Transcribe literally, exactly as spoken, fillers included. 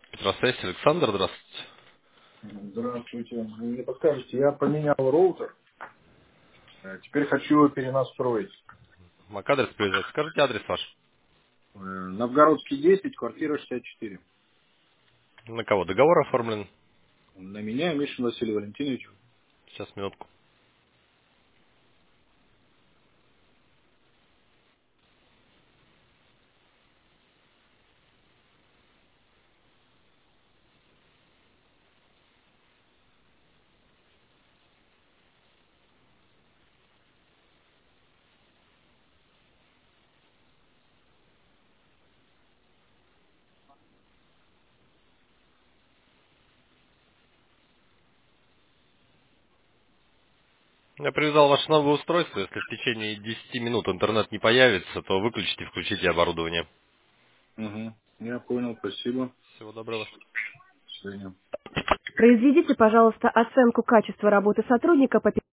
Петросвязь, Александр, здравствуйте. Здравствуйте. Вы мне подскажете, я поменял роутер, э, теперь хочу его перенастроить. МАК-адрес приезжать. Скажите адрес ваш. Э, Новгородский десять, квартира шестьдесят четыре. На кого? Договор оформлен? На меня, Мишин Василий Валентинович. Сейчас, минутку. Я привязал ваше новое устройство. Если в течение десяти минут интернет не появится, то выключите и включите оборудование. Угу. Я понял, спасибо. Всего доброго. До свидания. Произведите, пожалуйста, оценку качества работы сотрудника по